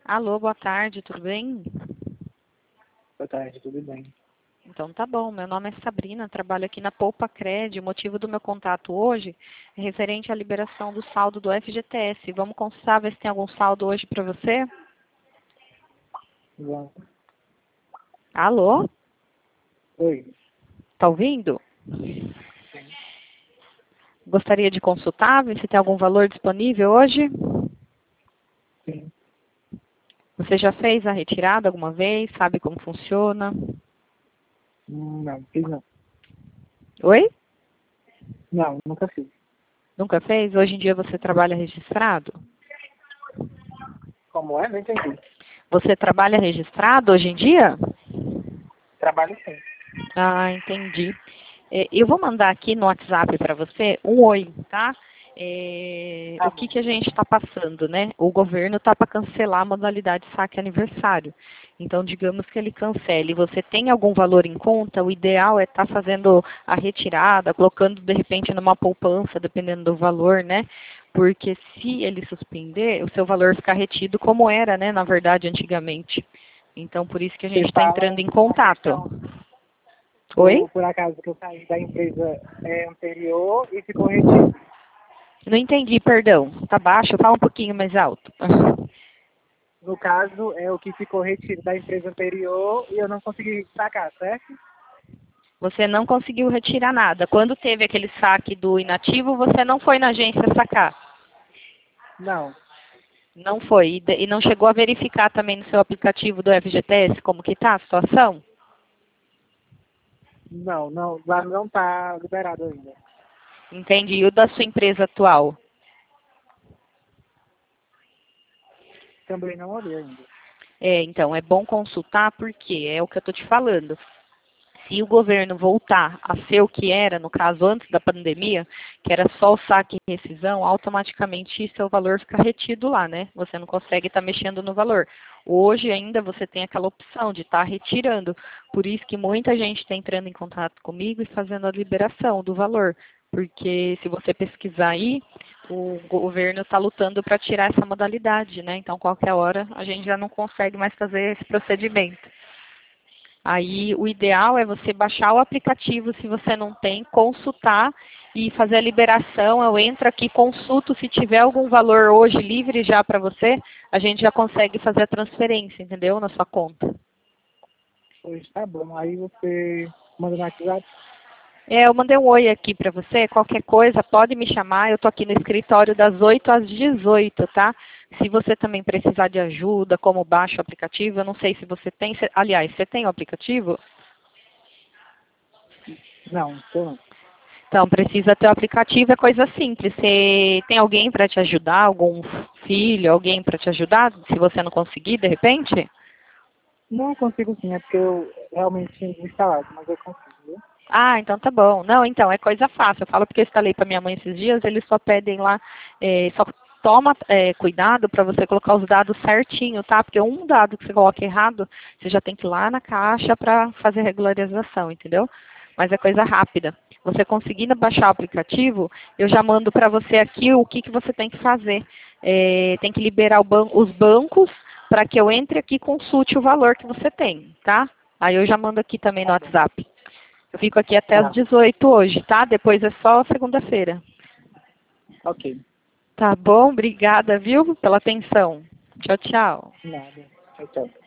Alô, boa tarde, tudo bem? Boa tarde, tudo bem? Então tá bom, meu nome é Sabrina, trabalho aqui na Poupa Cred. O motivo do meu contato hoje é referente à liberação do saldo do FGTS. Vamos consultar, ver se tem algum saldo hoje para você? Vamos. Alô, Oi. tá ouvindo? Sim. Gostaria de consultar, ver se tem algum valor disponível hoje? Sim. Você já fez a retirada alguma vez? Sabe como funciona? Não, fiz não. Oi? Não, nunca fiz. Nunca fez? Hoje em dia você trabalha registrado? Como é? Não entendi. Você trabalha registrado hoje em dia? Trabalho sim. Ah, entendi. Eu vou mandar aqui no WhatsApp para você um oi, tá? Tá O bom. que a gente está passando, né? O governo está para cancelar a modalidade saque aniversário. Então, digamos que ele cancele. Você tem algum valor em conta? O ideal é estar fazendo a retirada, colocando de repente numa poupança, dependendo do valor, né? Porque se ele suspender, o seu valor fica retido como era, né? Na verdade, antigamente. Então, por isso que a gente Você está fala entrando em na contato. questão Oi? por acaso que eu saí da empresa anterior e ficou retido. Não entendi, perdão. Tá baixo, fala um pouquinho mais alto. No caso, é o que ficou retido da empresa anterior e eu não consegui sacar, certo? Você não conseguiu retirar nada. Quando teve aquele saque do inativo, você não foi na agência sacar. Não. Não foi. E não chegou a verificar também no seu aplicativo do FGTS como que tá a situação? Não, não. Lá não tá liberado ainda. Entendi. E o da sua empresa atual? Também não olhei ainda. Então, é bom consultar porque é o que eu estou te falando. Se o governo voltar a ser o que era, no caso, antes da pandemia, que era só o saque e rescisão, automaticamente seu valor fica retido lá, né? Você não consegue estar mexendo no valor. Hoje ainda você tem aquela opção de estar retirando. Por isso que muita gente está entrando em contato comigo e fazendo a liberação do valor. Porque se você pesquisar aí, o governo está lutando para tirar essa modalidade, né? Então, qualquer hora, a gente já não consegue mais fazer esse procedimento. Aí o ideal é você baixar o aplicativo se você não tem, consultar e fazer a liberação. Eu entro aqui, consulto, se tiver algum valor hoje livre já para você, a gente já consegue fazer a transferência, entendeu? Na sua conta. Pois tá bom. Aí você manda no WhatsApp. Eu mandei um oi aqui para você. Qualquer coisa, pode me chamar. Eu estou aqui no escritório das 8 às 18, tá? Se você também precisar de ajuda, como baixa o aplicativo, eu não sei se você tem. Aliás, você tem o aplicativo? Não, tô não. Então, precisa ter o aplicativo, é coisa simples. Você tem alguém para te ajudar, algum filho, alguém para te ajudar, se você não conseguir, de repente? Não consigo sim, é porque eu realmente tinha desinstalado, mas eu consigo, viu? Ah, então tá bom. Não, então, é coisa fácil. Eu falo porque eu instalei para minha mãe esses dias, eles só pedem lá, só toma cuidado para você colocar os dados certinho, tá? Porque um dado que você coloca errado, você já tem que ir lá na caixa para fazer regularização, entendeu? Mas é coisa rápida. Você conseguindo baixar o aplicativo, eu já mando para você aqui o que você tem que fazer. Tem que liberar os bancos para que eu entre aqui e consulte o valor que você tem, tá? Aí eu já mando aqui também no Tá bom. WhatsApp. Eu fico aqui até às Tá, 18 hoje, tá? Depois é só segunda-feira. ok. Tá bom? Obrigada, viu, pela atenção. Tchau, tchau. Nada. Tchau, tchau.